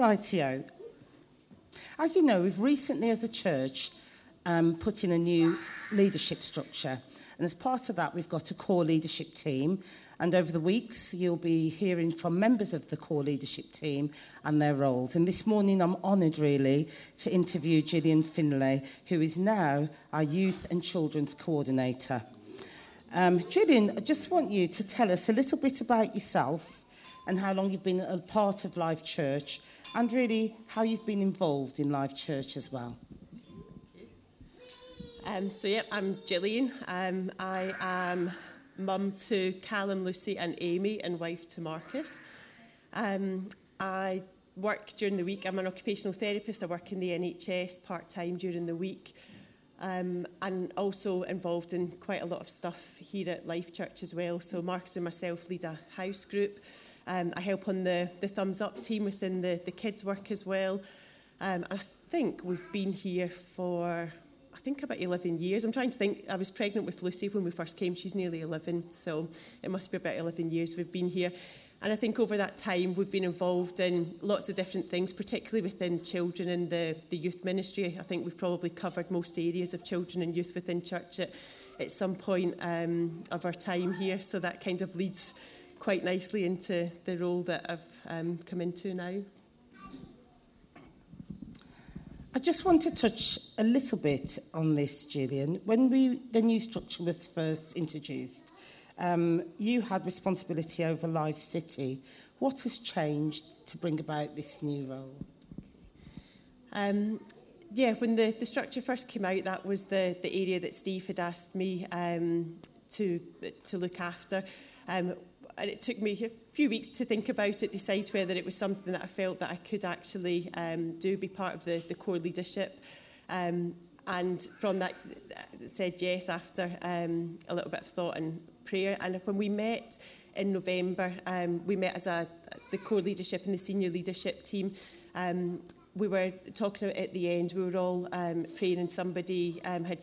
Rightio. As you know, we've recently, as a church, put in a new leadership structure. And as part of that, we've got a core leadership team. And over the weeks, you'll be hearing from members of the core leadership team and their roles. And this morning, I'm honoured, really, to interview Gillian Finlay, who is now our Youth and Children's Coordinator. Gillian, I just want you to tell us a little bit about yourself and how long you've been a part of Life Church, and really how you've been involved in Life Church as well. I'm Gillian. I am mum to Callum, Lucy and Amy, and wife to Marcus. I work during the week. I'm an occupational therapist. I work in the NHS part-time during the week, and also involved in quite a lot of stuff here at Life Church as well. So Marcus and myself lead a house group. I help on the Thumbs Up team within the kids' work as well. I think we've been here for about 11 years. I'm trying to think. I was pregnant with Lucy when we first came. She's nearly 11, so it must be about 11 years we've been here. And I think over that time we've been involved in lots of different things, particularly within children and the youth ministry. I think we've probably covered most areas of children and youth within church at some point of our time here. So that kind of leads quite nicely into the role that I've come into now. I just want to touch a little bit on this, Gillian. When the new structure was first introduced, you had responsibility over Life City. What has changed to bring about this new role? When the structure first came out, that was the area that Steve had asked me to look after. And it took me a few weeks to think about it, decide whether it was something that I felt that I could actually be part of the core leadership. And from that, said yes after a little bit of thought and prayer. And when we met in November, we met as the core leadership and the senior leadership team. We were talking at the end, we were all praying, and somebody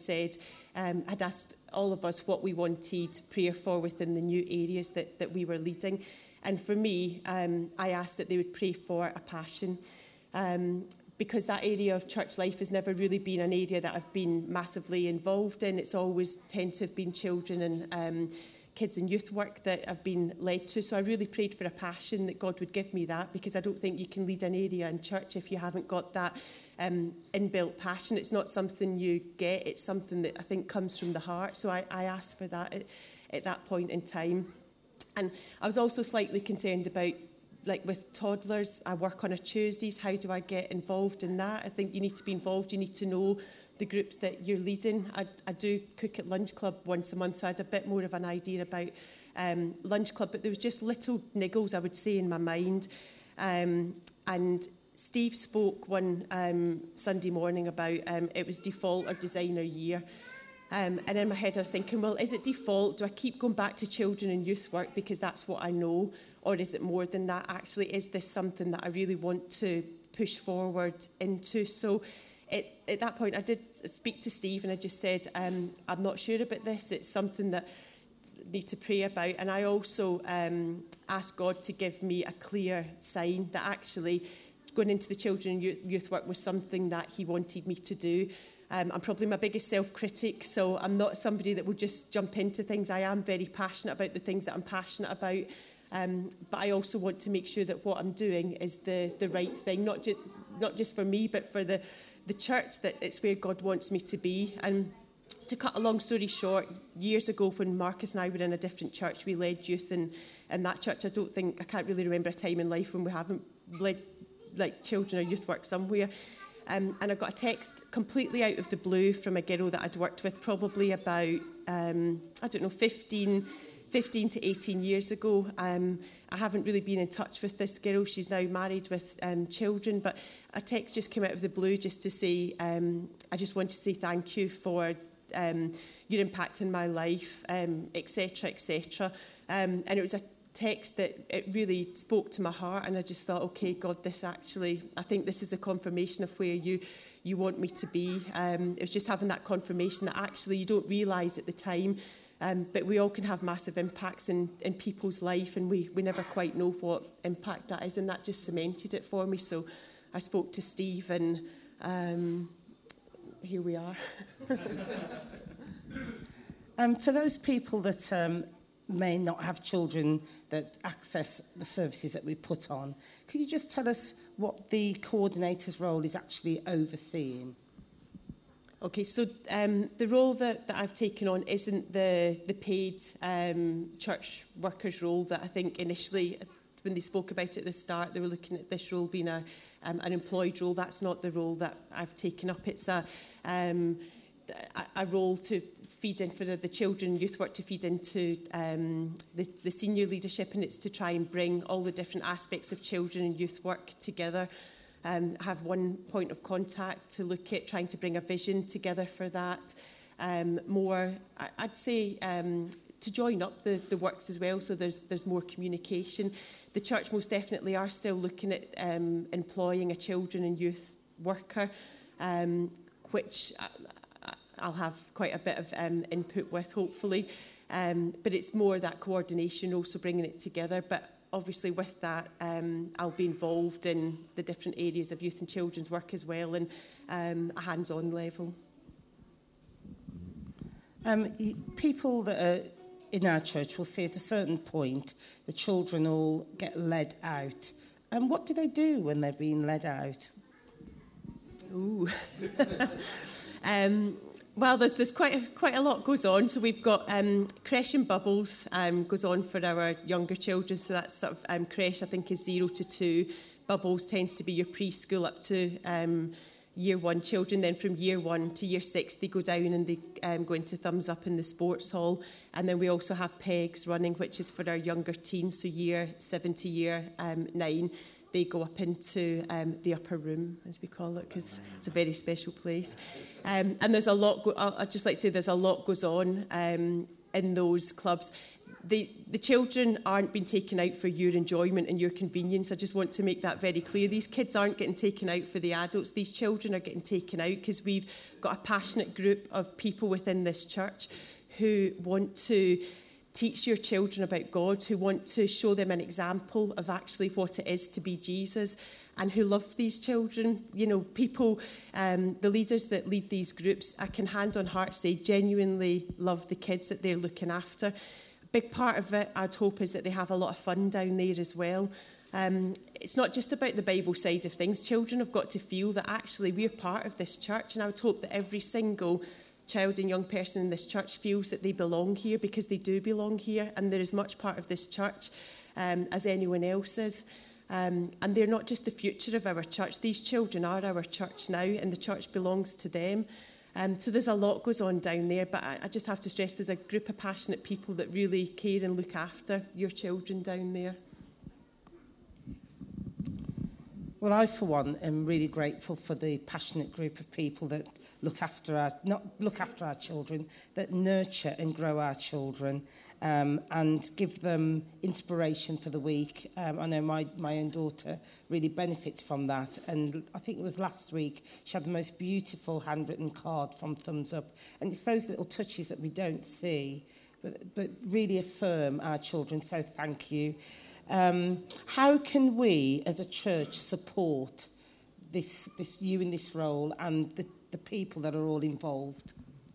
had asked all of us what we wanted prayer for within the new areas that we were leading. And for me, I asked that they would pray for a passion, because that area of church life has never really been an area that I've been massively involved in. It's always tend to have been children and kids and youth work that I've been led to. So I really prayed for a passion, that God would give me that, because I don't think you can lead an area in church if you haven't got that inbuilt passion. It's not something you get, it's something that I think comes from the heart. So I asked for that at that point in time. And I was also slightly concerned about, like with toddlers, I work on a Tuesdays, how do I get involved in that? I think you need to be involved, you need to know the groups that you're leading. I do cook at Lunch Club once a month, so I had a bit more of an idea about Lunch Club, but there was just little niggles, I would say, in my mind. And Steve spoke one Sunday morning about it was default or designer year. And in my head I was thinking, well, is it default? Do I keep going back to children and youth work because that's what I know? Or is it more than that? Actually, is this something that I really want to push forward into? So at that point, I did speak to Steve and I just said, I'm not sure about this. It's something that I need to pray about. And I also asked God to give me a clear sign that actually going into the children and youth work was something that he wanted me to do. I'm probably my biggest self-critic, so I'm not somebody that will just jump into things. I am very passionate about the things that I'm passionate about, but I also want to make sure that what I'm doing is the right thing, not just for me, but for the church, that it's where God wants me to be. And to cut a long story short, years ago when Marcus and I were in a different church, we led youth in that church. I can't really remember a time in life when we haven't led like children or youth work somewhere. And I got a text completely out of the blue from a girl that I'd worked with probably about, 15 to 18 years ago. I haven't really been in touch with this girl. She's now married with children, but a text just came out of the blue just to say, I just want to say thank you for your impact in my life, etc., etc. And it was a text that it really spoke to my heart, and I just thought, okay, God, I think this is a confirmation of where you want me to be. It was just having that confirmation that actually you don't realise at the time But we all can have massive impacts in people's life, and we never quite know what impact that is, and that just cemented it for me. So I spoke to Steve, and here we are. For those people that may not have children that access the services that we put on, could you just tell us what the coordinator's role is actually overseeing? Okay, so the role that I've taken on isn't the paid church workers role that I think initially, when they spoke about it at the start, they were looking at this role being an employed role. That's not the role that I've taken up. It's a role to feed in for the children and youth work, to feed into the senior leadership, and it's to try and bring all the different aspects of children and youth work together. Have one point of contact to look at trying to bring a vision together for that. More, I'd say, to join up the works as well, so there's more communication. The church most definitely are still looking at employing a children and youth worker, which I'll have quite a bit of input with, hopefully. But it's more that coordination, also bringing it together. But obviously with that, I'll be involved in the different areas of youth and children's work as well, and a hands-on level. People that are in our church will see at a certain point the children all get led out. And what do they do when they're being led out? Ooh. Well, there's quite a lot goes on. So we've got creche and bubbles goes on for our younger children. So that's sort of creche, I think, is 0 to 2. Bubbles tends to be your preschool up to year 1 children. Then from year 1 to year 6, they go down and they go into thumbs up in the sports hall. And then we also have pegs running, which is for our younger teens, so year 7 to year 9. They go up into the upper room, as we call it, because it's a very special place. And there's a lot, I'd just like to say there's a lot goes on in those clubs. The children aren't being taken out for your enjoyment and your convenience. I just want to make that very clear. These kids aren't getting taken out for the adults. These children are getting taken out because we've got a passionate group of people within this church who want to teach your children about God, who want to show them an example of actually what it is to be Jesus, and who love these children. You know, people, the leaders that lead these groups, I can hand on heart say genuinely love the kids that they're looking after. A big part of it, I'd hope, is that they have a lot of fun down there as well. It's not just about the Bible side of things. Children have got to feel that actually we're part of this church, and I would hope that every single child and young person in this church feels that they belong here, because they do belong here, and they're as much part of this church as anyone else is. And they're not just the future of our church. These children are our church now, and the church belongs to them. So there's a lot goes on down there, but I just have to stress there's a group of passionate people that really care and look after your children down there. Well, I, for one, am really grateful for the passionate group of people that look after our children, that nurture and grow our children, and give them inspiration for the week. I know my own daughter really benefits from that, and I think it was last week she had the most beautiful handwritten card from Thumbs Up, and it's those little touches that we don't see, but really affirm our children. So thank you. How can we, as a church, support this you in this role and the people that are all involved?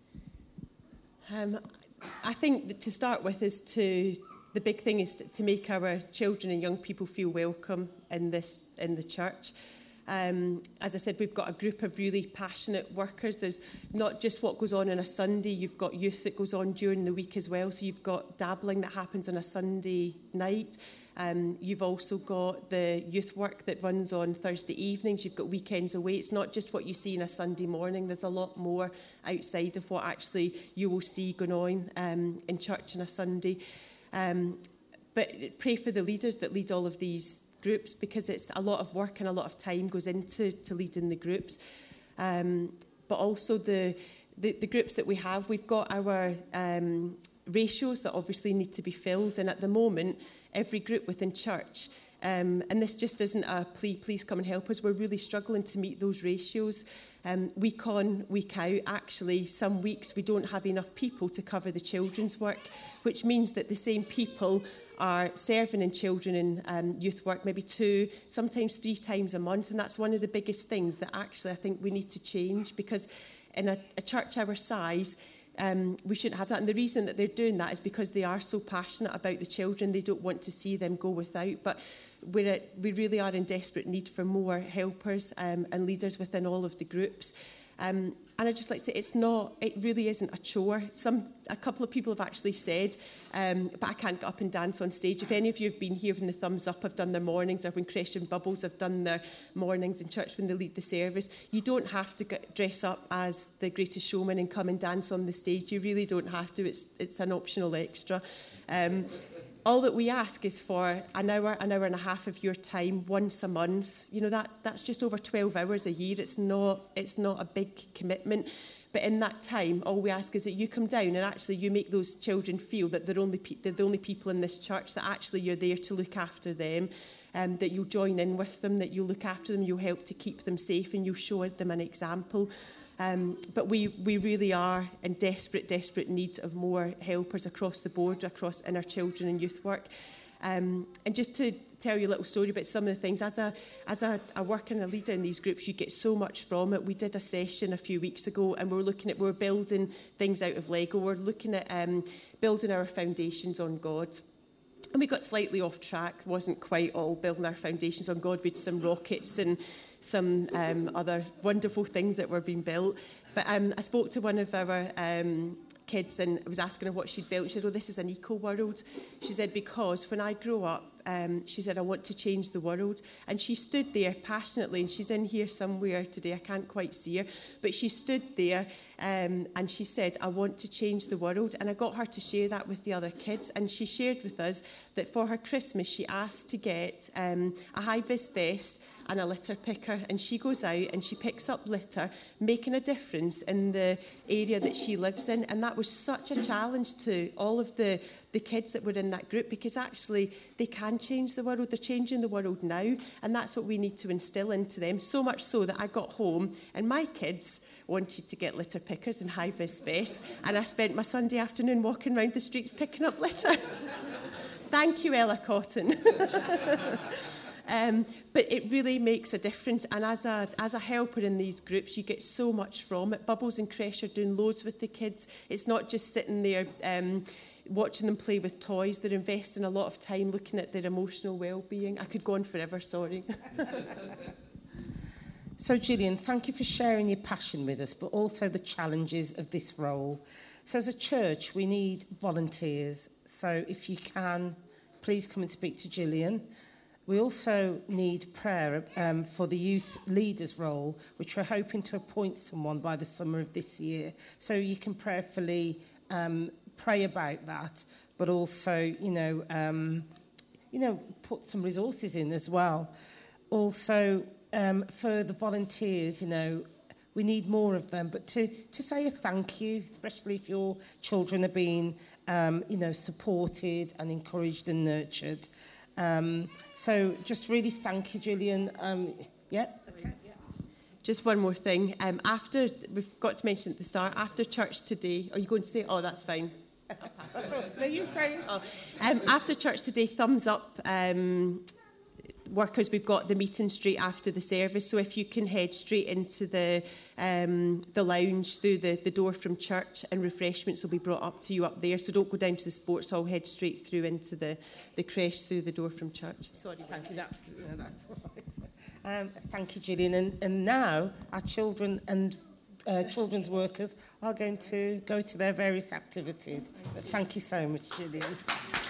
I think that to start with the big thing is to make our children and young people feel welcome in the church. As I said, we've got a group of really passionate workers. There's not just what goes on a Sunday, you've got youth that goes on during the week as well. So you've got dabbling that happens on a Sunday night. You've also got the youth work that runs on Thursday evenings. You've got weekends away. It's not just what you see on a Sunday morning. There's a lot more outside of what actually you will see going on in church on a Sunday. But pray for the leaders that lead all of these groups, because it's a lot of work and a lot of time goes into leading the groups. But also the groups that we have, we've got our ratios that obviously need to be filled, and at the moment every group within church And this just isn't a please come and help us. We're really struggling to meet those ratios. Week on, week out, actually, some weeks we don't have enough people to cover the children's work, which means that the same people are serving in children and youth work maybe 2, sometimes 3 times a month. And that's one of the biggest things that actually I think we need to change, because in a church our size, we shouldn't have that. And the reason that they're doing that is because they are so passionate about the children. They don't want to see them go without. But we really are in desperate need for more helpers and leaders within all of the groups. And I'd just like to say it really isn't a chore. A couple of people have actually said, but I can't get up and dance on stage. If any of you have been here when the Thumbs Up have done their mornings, or when Creche and Bubbles have done their mornings in church when they lead the service, you don't have to dress up as the Greatest Showman and come and dance on the stage. You really don't have to. It's an optional extra. All that we ask is for an hour and a half of your time once a month. You know, that's just over 12 hours a year. It's not a big commitment. But in that time, all we ask is that you come down and actually you make those children feel that they're the only people in this church, that actually you're there to look after them, that you'll join in with them, that you'll look after them, you'll help to keep them safe, and you'll show them an example. But we really are in desperate need of more helpers across the board, in our children and youth work. And just to tell you a little story about some of the things, as a worker and a leader in these groups, you get so much from it. We did a session a few weeks ago, and we were building things out of Lego. We're looking at building our foundations on God. And we got slightly off track. It wasn't quite all building our foundations on God. We had some rockets and some other wonderful things that were being built. But I spoke to one of our kids and I was asking her what she'd built. She said, "Oh, this is an eco world." She said, "Because when I grow up," she said, "I want to change the world." And she stood there passionately, and she's in here somewhere today. I can't quite see her, but she stood there and she said, "I want to change the world." And I got her to share that with the other kids. And she shared with us that for her Christmas, she asked to get a high-vis vest and a litter picker, and she goes out and she picks up litter, making a difference in the area that she lives in. And that was such a challenge to all of the kids that were in that group, because actually they can change the world. They're changing the world now, and that's what we need to instill into them. So much so that I got home and my kids wanted to get litter pickers and high-vis vests, and I spent my Sunday afternoon walking around the streets picking up litter. Thank you, Ella Cotton. But it really makes a difference, and as a helper in these groups, you get so much from it. Bubbles and Creche are doing loads with the kids. It's not just sitting there watching them play with toys. They're investing a lot of time looking at their emotional well-being. I could go on forever, sorry. So, Gillian, thank you for sharing your passion with us, but also the challenges of this role. So, as a church, we need volunteers. So, if you can, please come and speak to Gillian. We also need prayer for the youth leaders role, which we're hoping to appoint someone by the summer of this year. So you can prayerfully pray about that, but also, put some resources in as well. Also, for the volunteers, we need more of them, but to say a thank you, especially if your children are being, supported and encouraged and nurtured. So just really thank you, Gillian. Okay. Just one more thing. After, we've got to mention at the start, after church today, are you going to say, oh, that's fine? That's all. No, you say. Oh. After church today, Thumbs Up workers, we've got the meeting straight after the service, so if you can head straight into the lounge through the door from church, and refreshments will be brought up to you up there, so don't go down to the sports hall, head straight through into the creche through the door from church. Sorry, thank you, that's all right. Thank you, Gillian, and now our children and children's workers are going to go to their various activities, but thank you so much, Gillian.